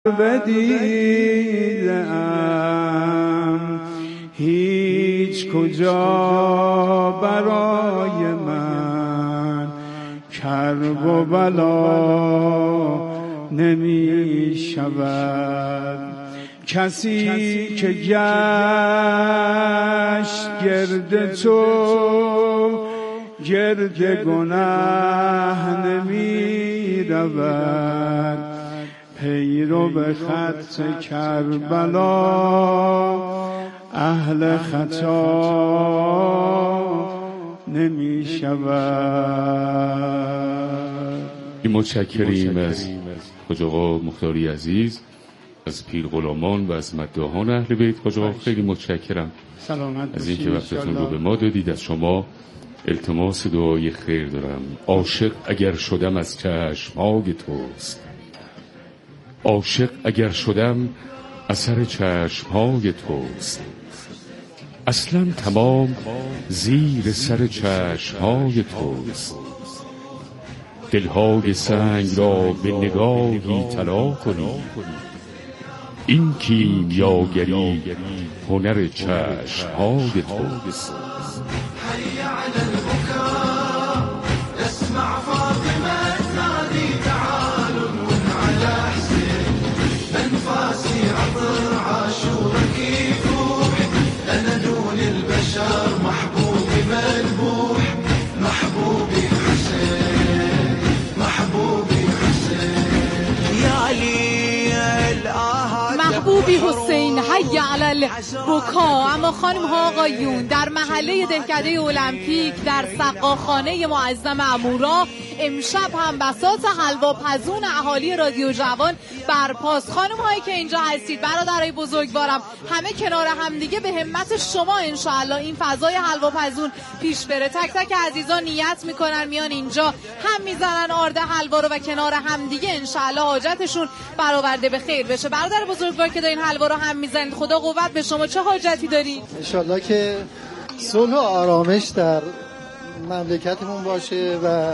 بدیدم هیچ کجا برای من کرب و بلا نمی شود. کسی که گشت گرد تو گرد گناه نمی رود. پیرو به خط کربلا اهل خطا نمی شود. متشکریم از حاج آقا مختاری عزیز، از پیر غلامان و از مداحان اهل بیت. حاج آقا خیلی متشکرم از اینکه وقتتون رو به ما دادید. از شما التماس دعای خیر دارم. عاشق اگر شدم از چشم‌های توست، عاشق اگر شدم اثر چشم‌های توست. اصلا تمام زیر سر چشم‌های توست. دلهای سنگ را به نگاهی طلا کنی. این کیمیاگری هنر چشم‌های توست. محبوبی حسین حی علی البکا. اما خانم ها آقایون، در محله دهکده المپیک در سقاخانه معظم امورا امشب هم بساط حلوا پزون اهالی رادیو جوان برپاست. خانم هایی که اینجا هستید، برادرای بزرگوارم، همه کنار هم دیگه به همت شما انشاءالله این فضای حلوا پزون پیش بره. تک تک عزیزان نیت میکنن میان اینجا هم میزنن آرد حلوا رو و کنار هم دیگه انشاءالله حاجتشون برآورده به خیر بشه. برادر بزرگوار که دارین حلوا رو هم میزنید، خدا قوت به شما. چه حاجتی دارید؟ انشاءالله که صلح و آرامش در مملکتمون باشه و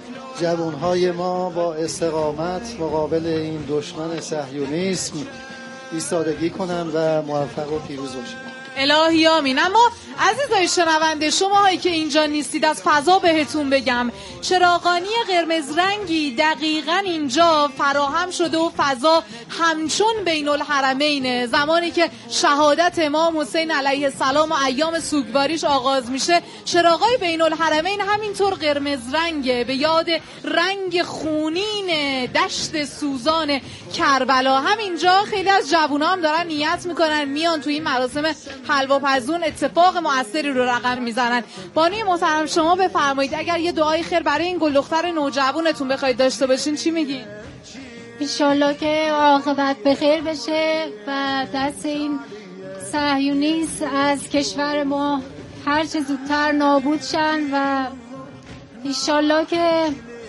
جوانهای ما با استقامت مقابل این دشمن صهیونیسم ایستادگی کنن و موفق و پیروز باشن. الهی آمین. اما عزیزای شنونده، شما هایی که اینجا نیستید از فضا بهتون بگم چراغانی قرمز رنگی دقیقاً اینجا فراهم شده و فضا همچون بین الحرمین، زمانی که شهادت امام حسین علیه السلام و ایام سوگواریش آغاز میشه، چراغای بین الحرمین همینطور قرمز رنگه به یاد رنگ خونین دشت سوزان کربلا. همینجا خیلی از جوونا هم دارن نیت میکنن میان توی این مراسم حلوا پزون اتفاق مؤثری رو رقم میزنن. بانوی محترم شما بفرمایید اگر یه دعای خیر برای این گل دختر نوجوانتون بخواید داشته باشین چی میگین؟ انشالله که عاقبت بخیر بشه و دست این صهیونیست از کشور ما هر چه زودتر نابود شن و انشالله که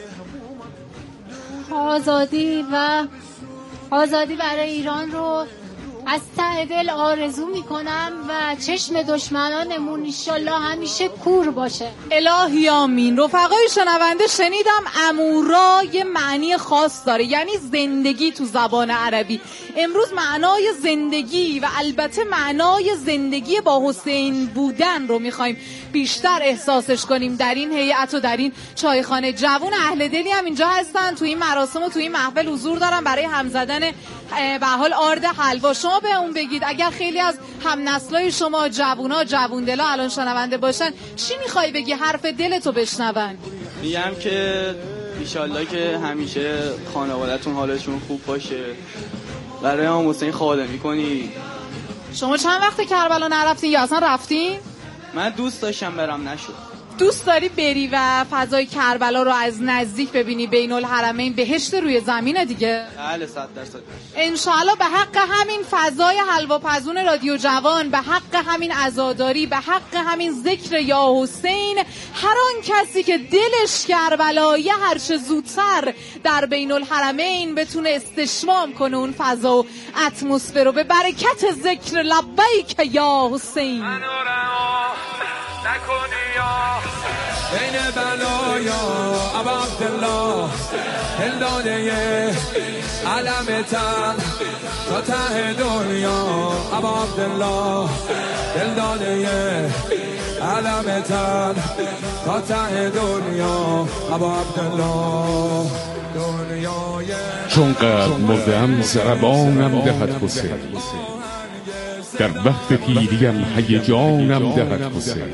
آزادی برای ایران رو از ته دل آرزو میکنم و چشم دشمنانمون انشالله همیشه کور باشه. الهی آمین. رفقای شنونده، شنیدم امورا یه معنی خاص داره، یعنی زندگی تو زبان عربی. امروز معنای زندگی و البته معنای زندگی با حسین بودن رو میخوایم بیشتر احساسش کنیم در این هیئت و در این چایخانه. جوون اهل دلی هم اینجا هستن، تو این مراسم و تو این محفل حضور دارن برای هم زدن به حال آرد حلوا. شما به اون بگید اگر خیلی از هم نسلای شما جوونا جوون دلا الان شنونده باشن چی میخوای بگی؟ حرف دلتو بشنون. میگم که انشالله که همیشه خانواده‌تون حالشون خوب باشه، برای امام حسین خادمی کنی. شما چند وقت کربلا نرفتین یا اصلا رفتین؟ من دوست داشتم برم، نشد. دوست داری بری و فضای کربلا رو از نزدیک ببینی؟ بین الحرمین بهشت روی زمینه دیگه. بله 100%. انشاءالله به حق همین فضای حلوا پزون رادیو جوان، به حق همین عزاداری، به حق همین ذکر یا حسین، هر آن کسی که دلش کربلایی هر چه زودتر در بین الحرمین بتونه استشمام کنه اون فضا و اتمسفر رو به برکت ذکر لبیک یا حسین. نکنی یا این بلایا ابا عبدالله دل داده علم تن تا ته دنیا ابا عبدالله دل داده علم تن تا ته دنیا ابا عبدالله دنیای چون قد مردم زربانم دهد حسین در وقت پیریم هیجانم دهد حسین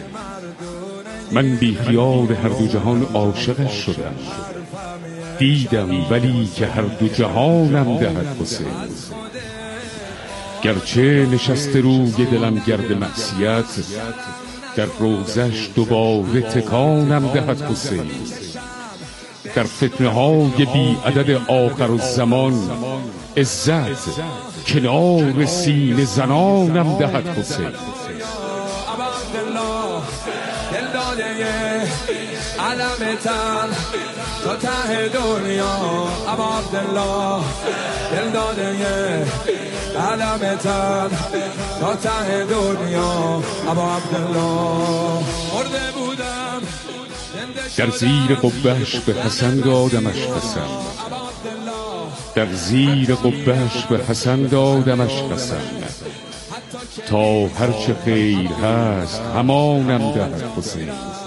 من بی خیال هر دو جهان عاشقش شدم دیدم ولی که هر دو جهانم دهد حسین گرچه نشسته روی دلم گرد معصیت در روزش دوباره تکانم دهد حسین در فتنه های بی عدد آخر الزمان عزت کنار سینه زنانم دهد حسین دل داده علم تن تا ته دنیا ابا عبدالله دل داده علم تن تا ته دنیا ابا عبدالله مرده بودم در زیر قبهش به حسن دادمش قسم در زیر قبهش به حسن دادمش قسم تا هرچه خیر هست همانم دهد حسین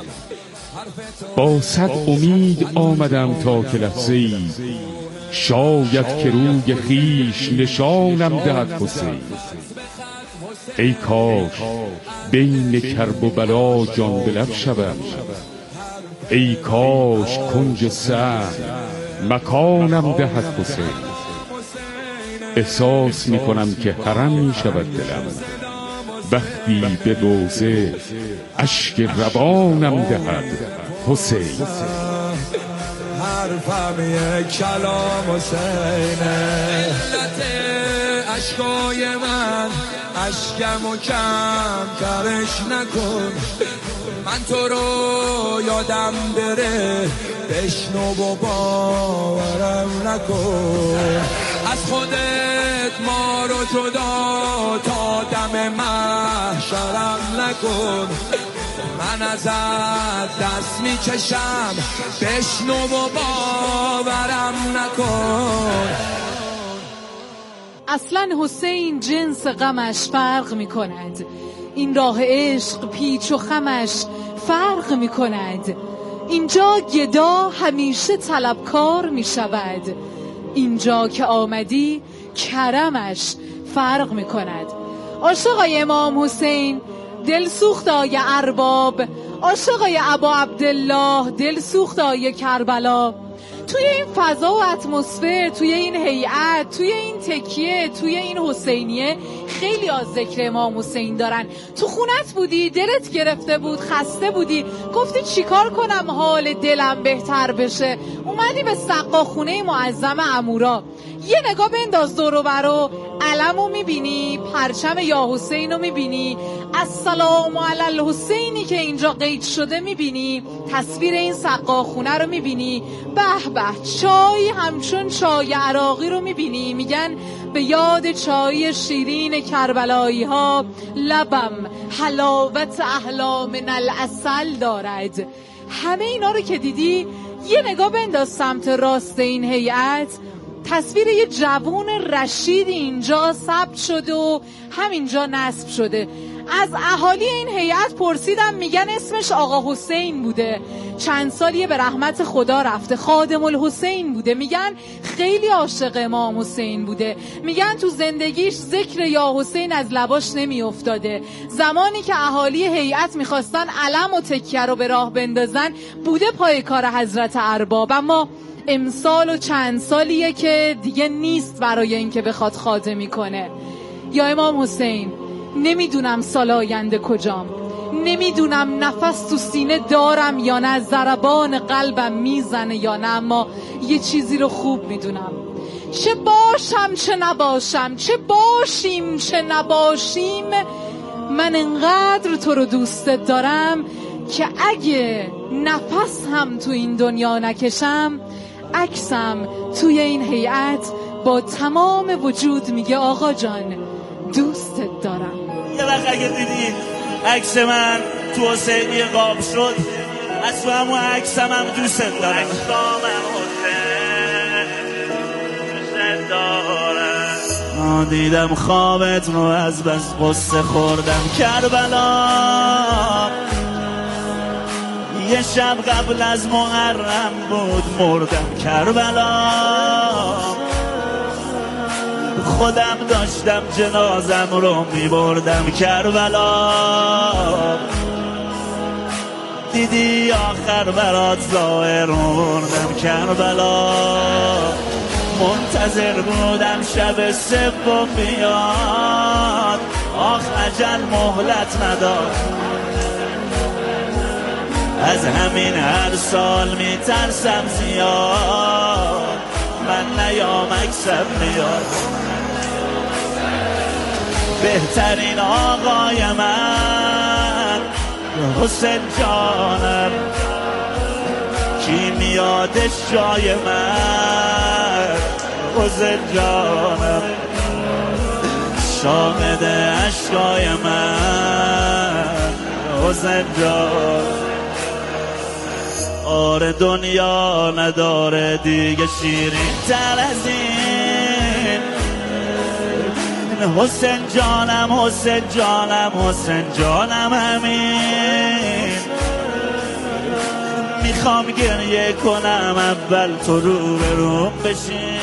با صد امید آمدم تا که لحظه‌ای شاید که روی خیش نشانم دهد حسین ای کاش بین کرب و بلا جان به لب شوم ای کاش کنج سهل مکانم دهد حسین احساس می کنم که حرم می شود دلم وقتی به روزه اشک روانم دهد حسین حرفم یک کلام حسینه علت اشکای من اشکم و کم ترش نکن من تو رو یادم بره بشنو و باورم نکن از خودت ما رو جدا تا دم محشرم نکن من ازت دست میکشم بشنو و باورم نکن اصلا حسین جنس غمش فرق می کند این راه عشق پیچ و خمش فرق می کند اینجا گدا همیشه طلبکار می شود اینجا که آمدی کرمش فرق می کند عاشقای امام حسین دل سوختای ارباب عاشقای ابا عبدالله دل سوختای کربلا توی این فضا و اتمسفر توی این هیئت توی این تکیه توی این حسینیه خیلی از ذکر امام حسین دارن تو خونت بودی دلت گرفته بود خسته بودی گفتی چیکار کنم حال دلم بهتر بشه اومدی به سقاخونه معظم عمورا یه نگاه بنداز دور و برو علمو میبینی پرچم یا حسین رو میبینی السلام علی الحسینی که اینجا قید شده میبینی تصویر این سقاخونه رو میبینی به به چای همچون چای عراقی رو میبینی میگن به یاد چای شیرین کربلایی ها لبم حلاوت احلا من العسل دارد همه اینا رو که دیدی یه نگاه بنداز سمت راست این هیئت تصویر یه جوون رشید اینجا ثبت شده و همینجا نصب شده از اهالی این هیئت پرسیدم میگن اسمش آقا حسین بوده چند سالیه به رحمت خدا رفته خادم الحسین بوده میگن خیلی عاشق امام حسین بوده میگن تو زندگیش ذکر یا حسین از لباش نمی افتاده زمانی که اهالی هیئت میخواستن علم و تکیه رو به راه بندازن بوده پای کار حضرت ارباب اما امسال و چند سالیه که دیگه نیست برای اینکه بخواد خادمی کنه یا امام حسین نمیدونم سال آینده کجام نمیدونم نفس تو سینه دارم یا نه ضربان قلبم میزنه یا نه اما یه چیزی رو خوب میدونم چه باشم چه نباشم چه باشیم چه نباشیم من انقدر تو رو دوستت دارم که اگه نفس هم تو این دنیا نکشم عکسم توی این هیئت با تمام وجود میگه آقا جان دوستت دارم یه وقت اگه دیدی عکس من تو حسینی قاب شد از تو همون عکسم هم دوست دارم دیدم خوابت رو از بس قصه خوردم کربلا یه شب قبل از محرم بود مردم کربلا خودم داشتم جنازم رو میبردم کربلا دیدی آخر برات ظاهر مردم کربلا منتظر بودم شب سوم بیاد آخ اجل مهلت نداد از همین هر سال میترسم زیاد من نیام عکسم میاد بهترین آقای من حسین جانم کی میادش جای من حسین جانم شاهد عشقای من حسین جانم آره دنیا نداره دیگه شیرین تر از این حسین جانم حسین جانم حسین جانم همین میخوام گریه کنم اول تو رو به روم بشین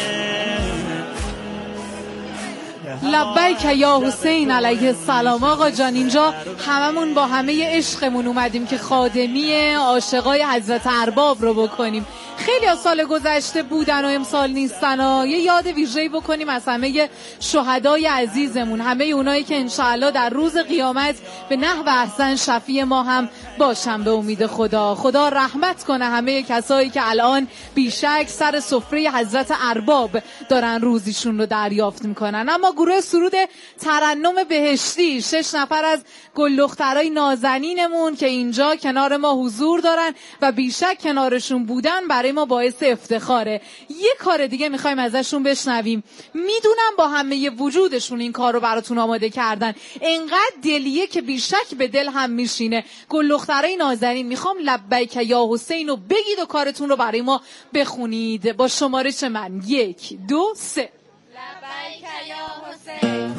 لبیک یا حسین علیه السلام. آقا جان اینجا هممون با همه عشقمون اومدیم که خادمی عاشقای حضرت ارباب رو بکنیم. خیلی از سال گذشته بودن و امسال نیستن و یه یاد ویژه‌ای بکنیم از همه شهدای عزیزمون، همه اونایی که انشاءالله در روز قیامت به نحو احسن شفیع ما هم باشن به امید خدا. خدا رحمت کنه همه کسایی که الان بیشک سر سفره حضرت ارباب دارن روزیشون رو دریافت میکنن. اما گروه سرود ترنم بهشتی 6 نفر از گل دخترای نازنینمون که اینجا کنار ما حضور دارن و بیشک کنارشون بودن برای ما باعث افتخاره. یه کار دیگه میخوایم ازشون بشنویم. میدونم با همه وجودشون این کار رو براتون آماده کردن، انقدر دلیه که بیشک به دل هم میشینه. گل دخترای نازنین میخوام لبیک یا حسین رو بگید و کارتون رو برای ما بخونید با شمارش من 1 2 3. لبیک یا حسین.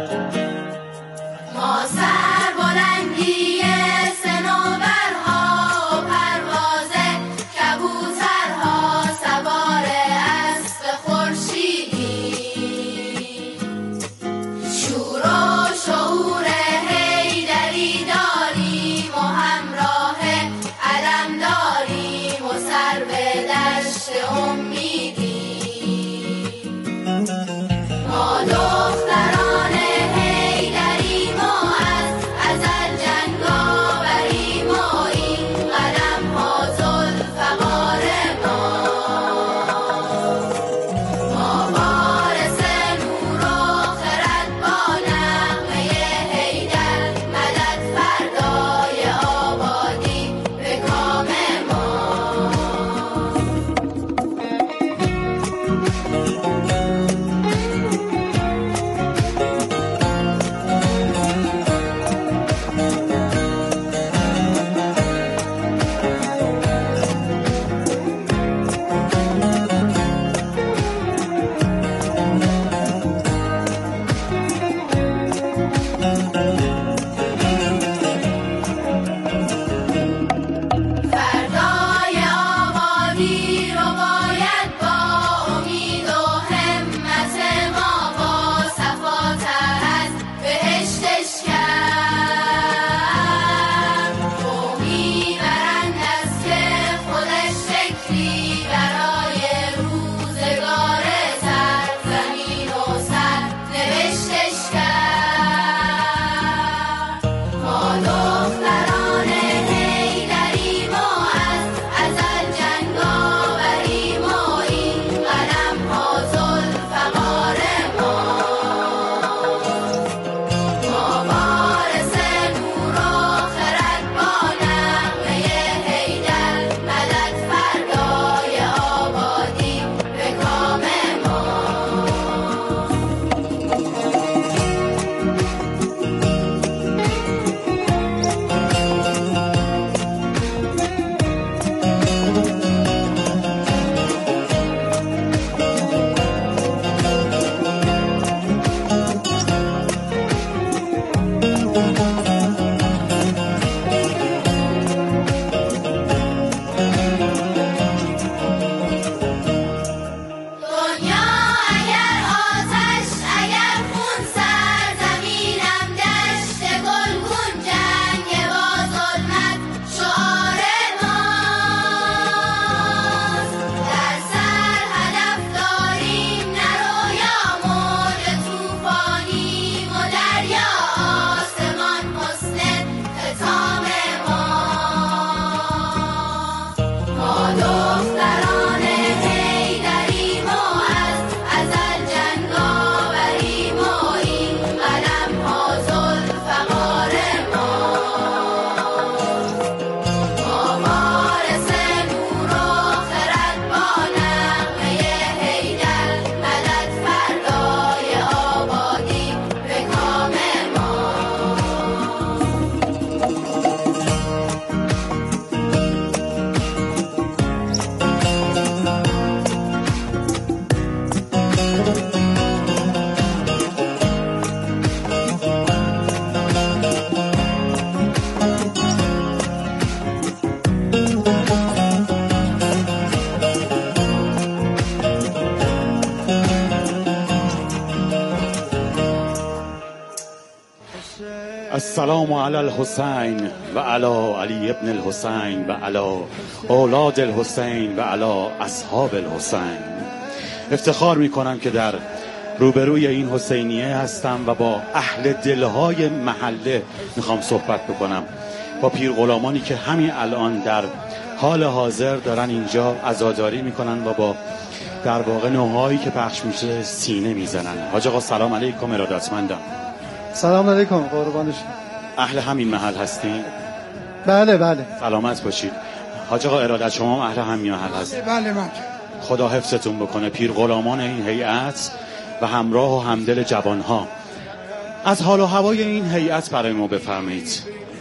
ما سر بلندی صنوبرها السلام علی الحسین و علی علی ابن الحسین و علی اولاد الحسین و علی اصحاب الحسین. افتخار میکنم که در روبروی این حسینیه هستم و با اهل دلهای محله میخوام صحبت بکنم، با پیر غلامانی که همین الان در حال حاضر دارن اینجا عزاداری میکنن و با در واقع نوحایی که پخش میشه سینه میزنن. حاج آقا سلام علیکم، ارادتمندم. سلام علیکم، قربانش. اهل همین محل هستین؟ بله بله. سلامت باشید. حاج آقا ارادت شما اهل همین محل هستین؟ بله من. خدا حفظتون بکنه. پیر غلامان این هیئت و همراه و همدل جوانها، از حال و هوای این هیئت برای ما بفرمایید.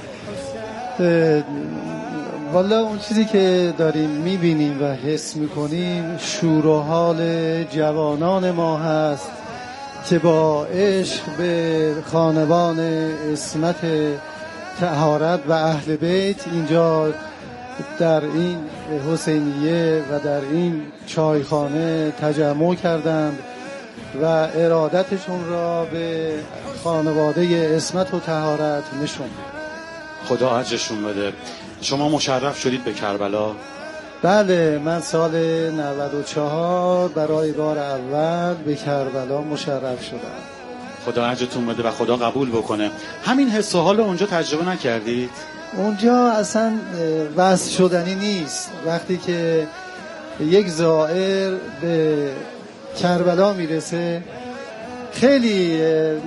والا اون چیزی که داریم میبینیم و حس میکنیم شور و حال جوانان ما هست که با عشق به خانوان عصمت طهارت و اهل بیت اینجا در این حسینیه و در این چایخانه تجمع کردند و ارادتشون را به خانواده عصمت و طهارت نشون. خدا اجرشون بده. شما مشرف شدید به کربلا؟ بله، من سال 94 برای بار اول به کربلا مشرف شدم. خدا اجرتون بده و خدا قبول بکنه. همین حس و حال اونجا تجربه نکردید؟ اونجا اصلا وصف شدنی نیست. وقتی که یک زائر به کربلا میرسه خیلی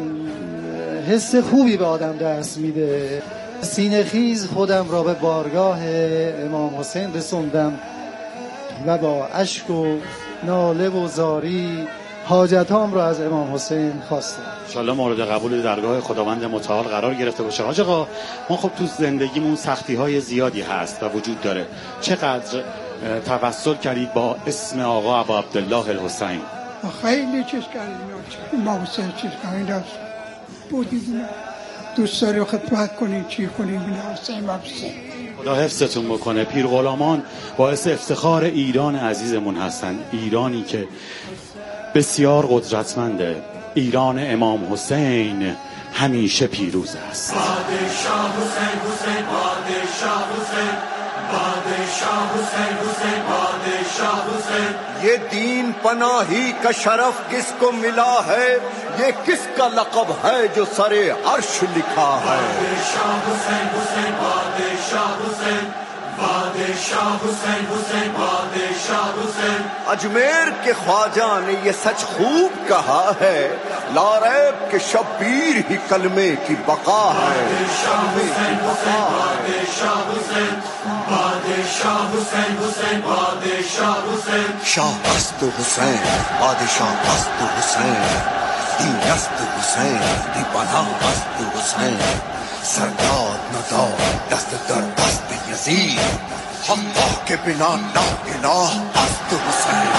حس خوبی به آدم دست میده. سینه خیز خودم را به بارگاه امام حسین رسوندم و با اشک و ناله و زاری حاجتام را از امام حسین خواستم. انشالله مورد قبول درگاه خداوند متعال قرار گرفته باشه. حاج آقا ما خب تو زندگیمون سختی‌های زیادی هست و وجود داره. چقدر توسل کردید با اسم آقا ابا عبدالله الحسین؟ خیلی چیز کردیم. امام حسین چیز کردیم. بودیم دوست داری خدمت کنیم، چی کنیم، حسین حسین. خدا حفظتون بکنه. پیر غلامان باعث افتخار ایران عزیزمون هستن. ایرانی که بسیار قدرتمنده. ایران امام حسین همیشه پیروز است. پادشاه حسین حسین پادشاه حسین پادشاه حسین حسین پادشاه حسین. ये दीन पनाही का शरफ किसको मिला है, ये किसका लक़ब है जो सरे अर्श लिखा है. پادشاه حسین حسین پادشاه حسین پادشاه حسین حسین پادشاه حسین. अजमेर के ख्वाजा ने ये सच खूब कहा है, लारैब के शब्बीर ही कलमे की बका है. پادشاه حسین حسین پادشاه حسین پادشاه حسین حسین پادشاه حسین. शाह अस्त हुसैन बादशाह अस्त हुसैन, दी अस्त हुसैन दी बना अस्त हुसैन. सरदार नदा दस्त दर दस्त यजीद, अल्लाह के बिना ना इलाह अस्त हुसैन.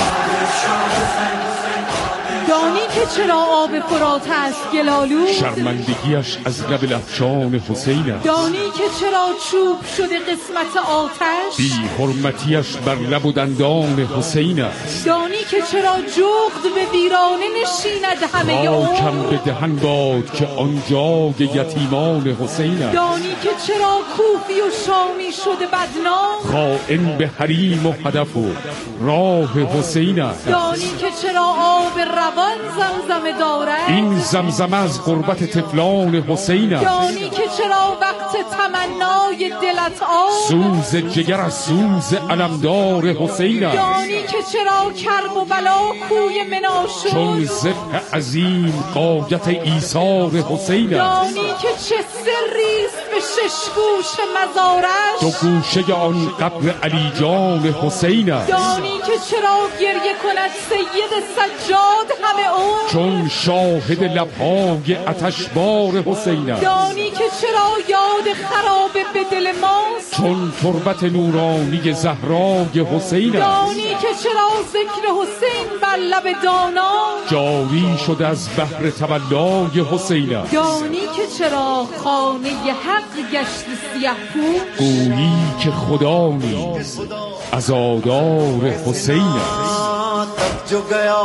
دانی که چرا آب فرات است گلالود، شرمندگیش از لب افشان حسین است. دانی که چرا چوب شده قسمت آتش، بی حرمتیش بر لب و دندان حسین است. دانی که چرا جغد به ویرانه نشیند همه خاکم به دهن باد که آنجا یتیمان حسین است. دانی که چرا کوفی و شامی شده بدنام، خائن به حریم و هدف و راه حسین است. دانی که چرا آب روان زمزمه دارد، این زمزمه از قربت طفلان حسین است. دانی که چرا وقت تمنای دلت آب، سوز جگر از سوز علمدار حسین است. دانی که چرا کرب و بلا کوی منا شد، چون ذبح عظیم غایت ایثار حسین است. دانی که چه سریست به شش گوش مزارش، دو گوشه آن قبر علی جان حسین است. دانی که چرا گریه کند سید سجاد همه اون، چون شاهد لبهای آتشبار حسین است. دانی که چرا یاد خرابه به دل ماست، چون تربت نورانی زهرای حسین است. دانی که چرا ذکر حسین بر لب دانا جاری شده از بحر تولای حسین است. دانی که چرا خانه حق گشت سیه پوش، گویی که خدا نیز عزادار حسین است. तब जो गया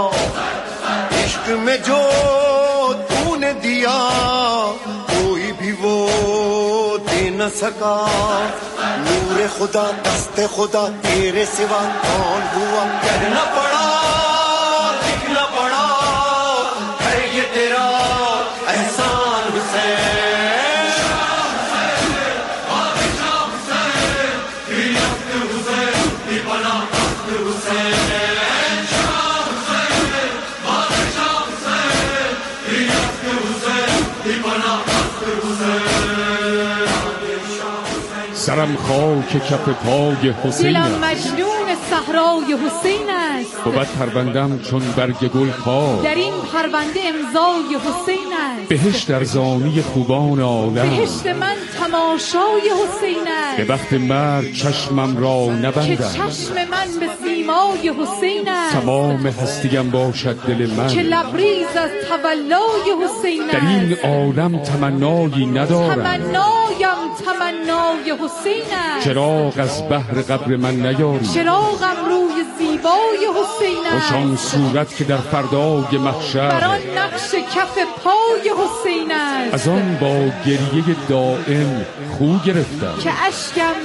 इश्क में जो तूने दिया, कोई भी वो न सका नूर खुदा दस्त खुदा तेरे सिवा कौन हुआ कहना पड़ा लिखना पड़ा है ये तेरा एहसान हुसैन سرم خاک کف پای حسین دلم است مجنون صحرای حسین است بود پروندم چون برگ گل خار در این پرونده امضای حسین است بهشت ارزانی خوبان عالم بهشت من تماشای حسین است به وقت مرگ چشمم را که نبندم چشم من به سیمای حسین است تمام هستیم باشد دل که من لبریز از تولای حسین است در این عالم تمنایی ندارم تمنای حسین است چراغ از بحر قبر من نیاری چراغم روی زیبای حسین است خوشان صورت که در فردای محشر بر آن نقش کف پای حسین است از آن با گریه دائم خو گرفتم که اشکم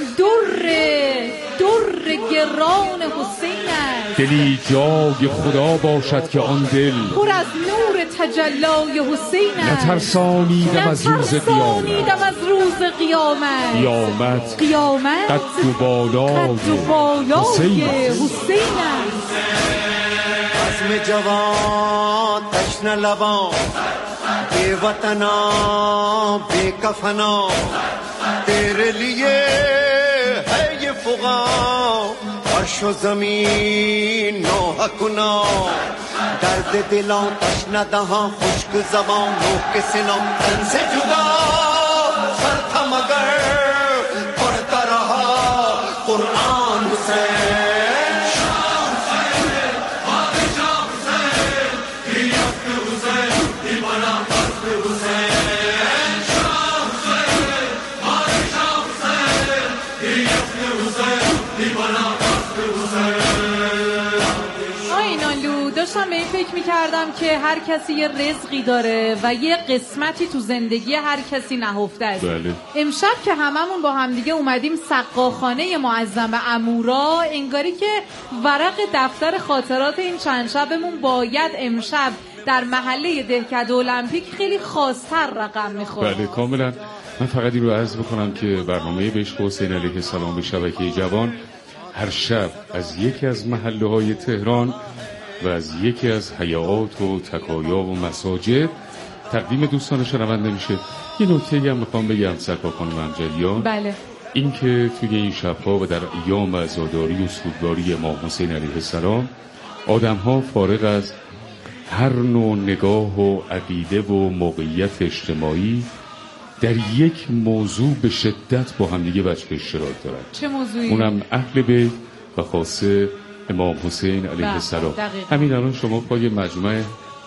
در گران حسین است دلی جای خدا باشد که آن دل پر از نور تجلای حسین است نترسانیدم از روز قیامت قد و بالای حسین است عزم جوان تشنه لبان بے وطنا بے کفنا تیرے لیے ہے یہ فغان عرش و زمین نوحہ کنا درد دلوں تشنہ دہاں خشک زبان نوح کے سنوں تن سے جدا سر تھا مگر پڑھتا رہا قرآن حسین داشتم به این فکر می‌کردم که هر کسی یه رزقی داره و یه قسمتی تو زندگی هر کسی نهفته است. بله. امشب که هممون با همدیگه اومدیم سقاخانه معظم امورا، انگاری که ورق دفتر خاطرات این چند شبمون باید امشب در محله دهکده المپیک خیلی خاص‌تر رقم می‌خوره. بله کاملا. من فقط این رو عرض بکنم که برنامه بهشت حسین علیه السلام به شبکه جوان هر شب از یکی از محله‌های تهران و از یکی از حیات و تکایا و مساجد تقدیم دوستان شنونده میشه. یه نکته‌ای هم میخوام بگم سرکار خانم امجدیان. بله. این که توی این شب‌ها و در ایام عزاداری و سوگواری امام حسین علیه السلام آدم‌ها فارغ از هر نوع نگاه و عقیده و موقعیت اجتماعی در یک موضوع به شدت با همدیگه وجه اشتراک دارن. چه موضوعی؟ اونم اهل بیت و خاصه امام حسین علیه السلام. همین الان شما پای مجمع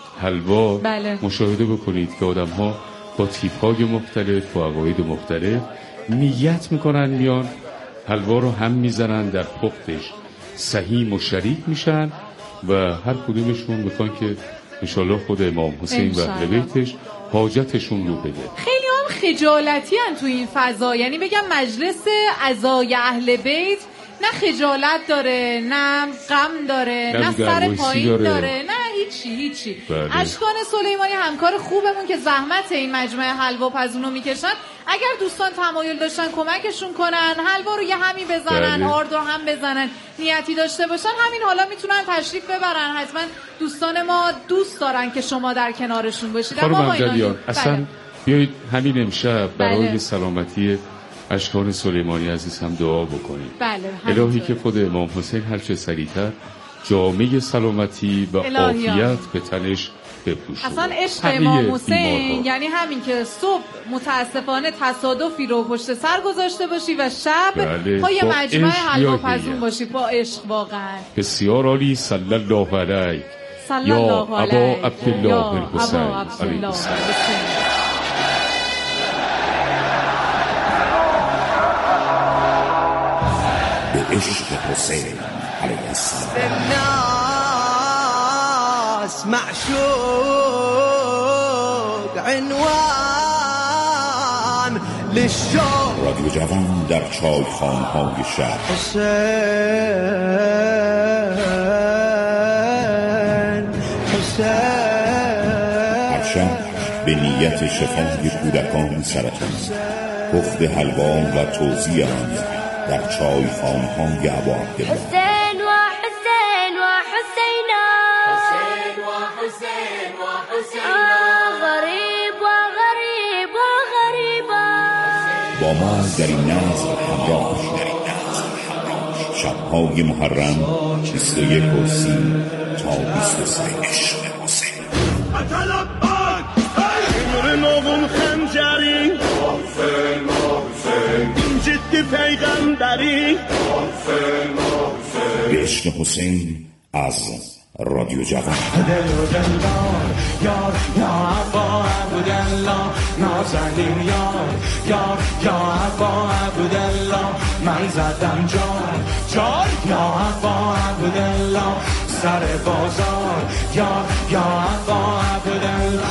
حلوا مشاهده بکنید که آدم ها با تیپ های مختلف و عقاید مختلف نیت میکنن میان حلوا رو هم میزنن در پختش سهیم و شریک میشن و هر کدومشون میخوان که انشالله خود امام حسین و اهل بیتش حاجتشون رو بده. خیلی هم خجالتی هن تو این فضا، یعنی بگم مجلس عزای اهل بیت نه خجالت داره نه غم داره نه سر پایین داره نه هیچی. اشکان سلیمانی همکار خوبمون که زحمت این مجمع حلوا پزونو میکشن، اگر دوستان تمایل داشتن کمکشون کنن حلوا رو یه همی بزنن، آرد رو هم بزنن، نیتی داشته باشن همین حالا میتونن تشریف ببرن. حتما دوستان ما دوست دارن که شما در کنارشون باشید. اما اصلا بیایید همین امشب برای سلامتی اشکان سلیمانی عزیز هم دعا بکنید. الهی که خود امام حسین هرچه سریعتر جامعه سلامتی و عافیت به تنش بپوشونه. اصلا عشق امام حسین یعنی همین که صبح متاسفانه تصادفی رو پشت سر گذاشته باشی و شب پای مجمع حلوا پزون باشی با عشق. واقعا بسیار عالی. صلی الله علیه یا ابا عبدالله الحسین علیه السلام. عشق حسین علیه السلام. الناس معشوق عنوان رادیو جوان در چایخانه‌های شهر. هر شب به نیت شفای کودکان سرطان، پخت حلوا و توزیع آن در چایخانه‌های ابا عبدالله. حسین و حسین و حسینا، حسین و حسین و حسینا، غریب و غریب و غریبا. با ما در این نسل همراه شب‌های محرم 21 و 30 تا 23. عشق حسین اتلبک امر نوم خنجری، حسین این جدی پیغمبری، به عشق حسین از رادیو جوان. دل و دلدار یار یا عبا عبدالله، نازنین یار یا عبا عبدالله، من زدم جار یا عبا عبدالله، سر بازار یا عبا عبدالله.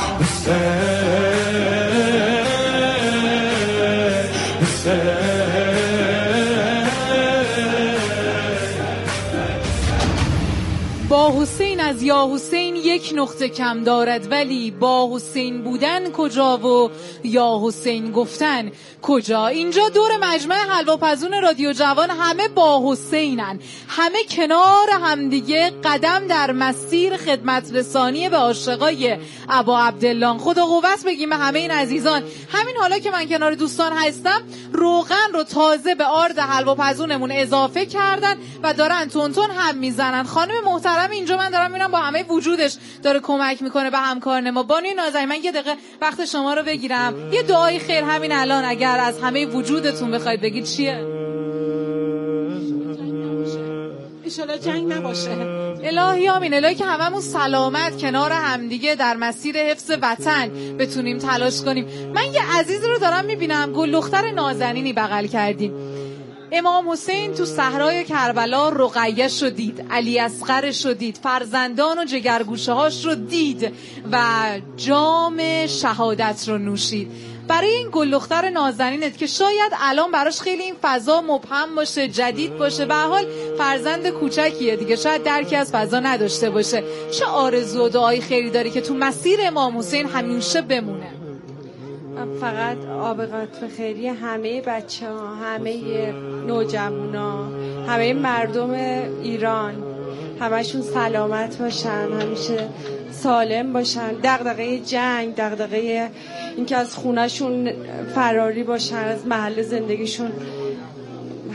با حسین از یا حسین یک نقطه کم دارد، ولی با حسین بودن کجا و یا حسین گفتن کجا. اینجا دور مجمع حلواپزون رادیو جوان همه با حسینن، همه کنار همدیگه قدم در مسیر خدمت رسانی به عاشقای ابا عبدالله. خدا قوت بگیم به همه این عزیزان. همین حالا که من کنار دوستان هستم، روغن رو تازه به آرد حلواپزونمون اضافه کردن و دارن تونتون هم میزنن. خانم محترم اینجا من دارم میبینم با همه وجودش داره کمک میکنه به همکاران ما. بانوی نازنین، من یه دقیقه وقت شما رو بگیرم، یه دعای خیر همین الان اگر از همه وجودتون بخواید بگید چیه؟ ایشالا جنگ نباشه. الهی آمین. الهی که هممون سلامت کنار همدیگه در مسیر حفظ وطن بتونیم تلاش کنیم. من یه عزیز رو دارم میبینم، گل دختر نازنینی بغل کردیم. امام حسین تو صحرای کربلا رقیه‌ش رو دید، علی اصغرش رو دید، فرزندان و جگرگوشه‌هاش رو دید و جام شهادت رو نوشید. برای این گل دختر نازنینت که شاید الان براش خیلی این فضا مبهم باشه، جدید باشه، به هر حال فرزند کوچکیه دیگه، شاید درکی از فضا نداشته باشه، چه آرزو و دعای خیری داری که تو مسیر امام حسین همیشه بمونه؟ فقط آبقات خیری همه بچه ها، همه نوجوان ها، همه مردم ایران، همشون سلامت باشن، همیشه سالم باشن، دغدغه جنگ، دغدغه اینکه از خونهشون فراری باشن، از محل زندگیشون